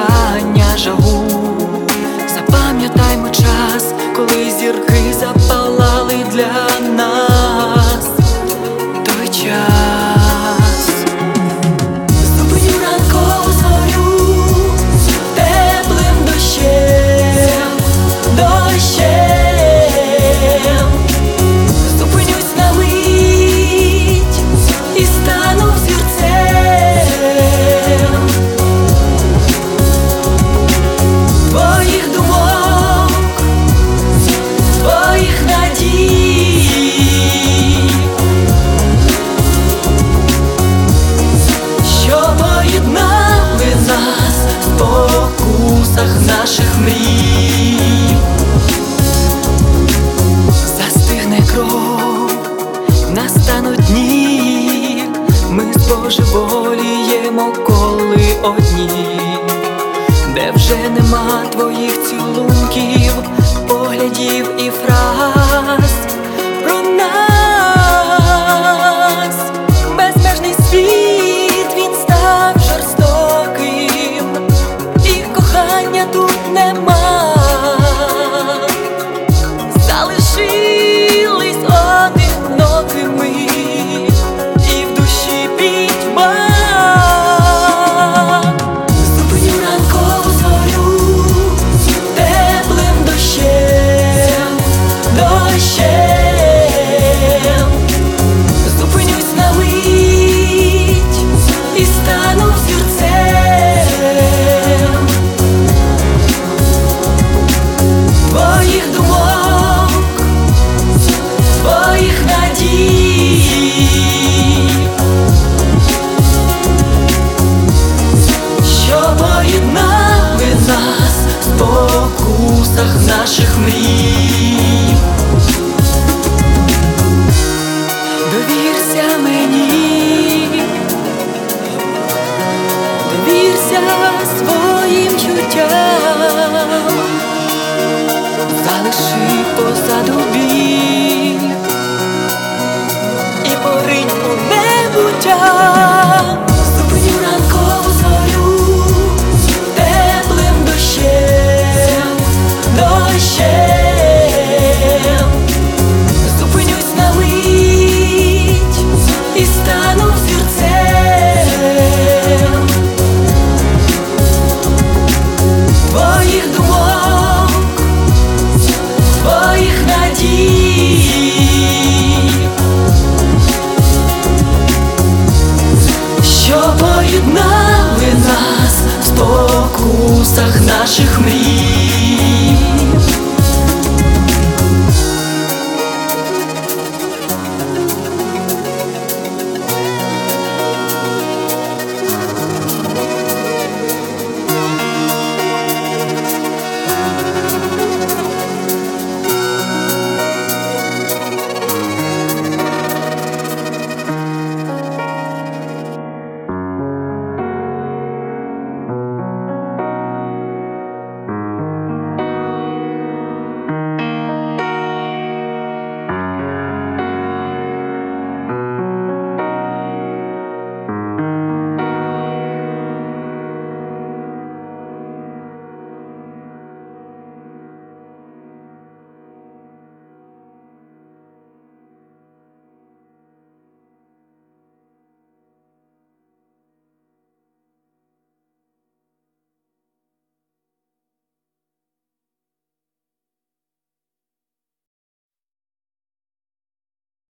кохання жагу. Запам'ятаймо час, коли зірки запалали для нас. Той час зупиню ранкову зорю теплим дощем, зупинюсь на мить і стану зірцем твоїх думок, твоїх надій, що поєднали нас в спокусах наших мрій. Застигне кров, настануть дні, ми збожеволіємо, коли одні, де вже нема твоїх цілунків, поглядів і фраз про нас. Безмежний світ, він став жорстоким, і кохання тут нема. Залишились одинокими, і в душі пітьма. Зупиню ранкову зорю теплим дощем, зупинюсь на мить і стану зірцем твоїх думок, твоїх надій, що поєднали нас в спокусах наших мрій. Довірся мені, довірся своїм чуттям, залиши позаду біль і поринь у небуття. Зупиню ранкову зорю теплим дощем, зупинюсь на мить і стану зірцем твоїх думок, твоїх надій, що поєднали нас в спокусах наших мрій.